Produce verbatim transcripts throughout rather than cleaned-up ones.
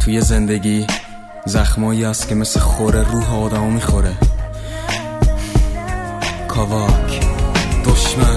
توی زندگی زخمایی هست که مثل خوره روح آدمو میخوره. کاواک دشمن.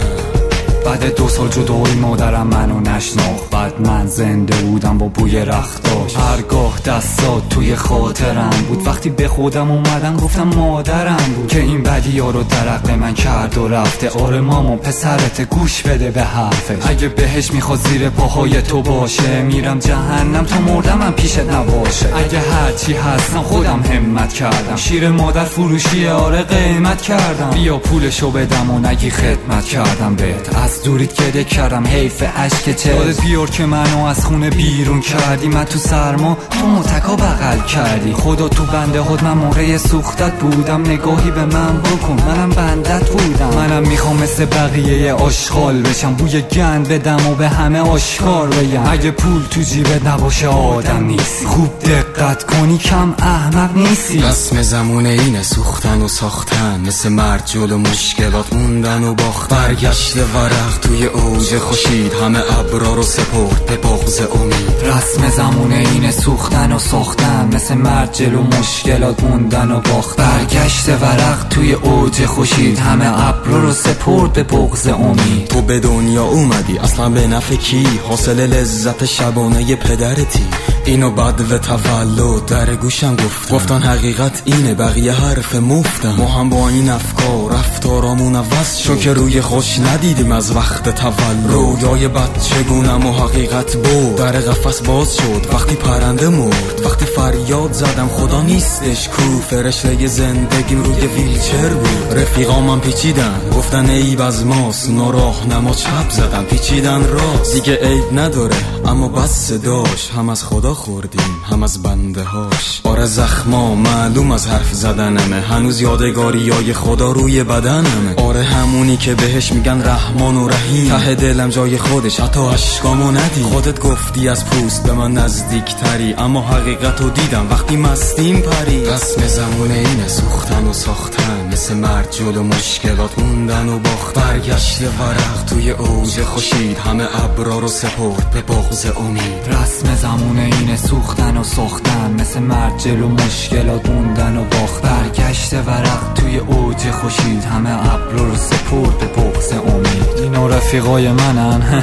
بعد دو سال جدایی مادرم منو نشناخت، بعد من زنده بودم با بوی رختاش. هرگاه دستات توی خاطرم بود، وقتی به خودم اومدم گفتم مادرم بود که این بدی ها رو درق من کرد و رفته. آره ماما پسرت، گوش بده به حرفش. اگه بهش میخواد زیر پاهای تو باشه، میرم جهنم تا مردم من پیشت نباشه. اگه هرچی هستم خودم همت کردم، شیر مادر فروشیه آره قیمت کردم. بیا پولشو بدم و نگی خدمت کردم بهت. از دوریت گده کردم حیف عشق چه یادت بیار که منو از خونه بیرون کردی. من تو سرما تو متکا بغل کردی. خدا تو بنده هات من موقع سوختت بودم. نگاهی به من بکن منم بندت بودم. منم میخوام مثل بقیه آشغال بشم، بوی گند بدم و به همه آشکار بگم. اگه پول تو جیبت نباشه آدم نیستی، خوب دقت کنی کم احمق نیستی. رسم زمونه اینه سوختن و ساختن، مثل مرد جلو مشکلات موندن و باختن. برگشت ورق توی اوج خورشید، همه ابرا رو سپرد به بغض امید. رسم زمونه اینه سوختن و ساختن، مثل مرد جلو مشکلات موندن و باختن. برگشت ورق توی اوج خورشید، همه ابرا رو سپرد به بغض امید. تو به دنیا اومدی اصلا به نفع کی؟ حاصل لذت شبانه پدرتی. اینو بعد و تولد در گوشم گفت گفتن حقیقت اینه بقیه حرف مفتن. ما هم با این افکار رفتارامون عوض شد، چون که روی خوش ندیدیم از وقت تولد. رویای بچگونم و حقیقت بود در قفس باز شد وقتی پرنده مرد. وقتی فریاد زدم خدا نیستش کو، فرشته زندگیم روی ویلچر بود. رفیقامم پیچیدن گفتن عیب از ماست، نراه نما چپ زدن پیچیدن راست. دیگه عیب نداره اما بس صداش، هم از خدا خوردیم هم از بنده هاش. آره زخما معلوم از حرف زدنمه، هنوز یادگاریای خدا روی بدنمه. آره همونی که بهش میگن رحمان و رحیم، ته دلم جای خودش حتی اشکامو ندید. خودت گفتی از پوست به من نزدیک تری، اما حقیقتو دیدم وقتی مستیم پری. رسم زمونه اینه سوختن و ساختن، مثل مرد جلو مشکلات موندن و باختن. برگشت ورق توی اوج خورشید، همه ابرا رو سپرد به بغض امید. رسم زمونه اینه سوختن و ساختن، مثل مرد جلو مشکلات موندن و باختن. برگشت ورق توی اوج خورشید، همه ابرا رو سپرد به بغض امید. اینا رفیقای منن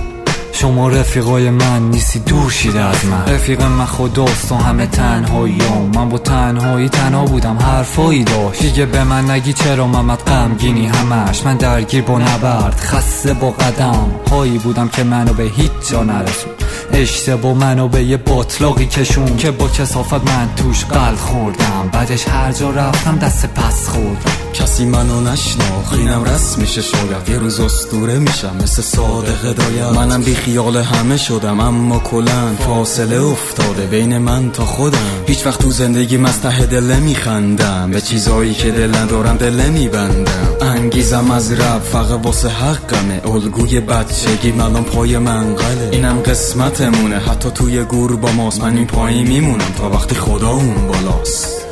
شما رفیقای من نیستی، دور شیده از من. رفیق من خداست و همه تنهاییام، من با تنهایی تنها بودم حرفایی داشت. دیگه به من نگی چرا محمد غمگینی همش، من درگیر با نبرد خسته با قدم هایی بودم که منو به هیچ جا نرسون. اشتباه منو به یه باطلاقی کشون که با کثافت من توش قلب خوردم. بعدش هر جا رفتم دست پس خوردم. کسی منو نشناخت اینم رسمشه، شاید یه روز اسطوره میشم مثل صادق هدایت. منم بی خیال همه شدم اما کلن فاصله افتاده بین من تا خودم. هیچ وقت تو زندگیم از ته دل نمیخندم، به چیزایی که دل ندارم دل نمیبندم. انگیزم از رب فقط واسه حقمه، الگوی بچگی الان پای منقله. اینم قسمتمونه حتی توی گور با ماست، من این پایی میمونم تا وقتی خدا اون بالاست.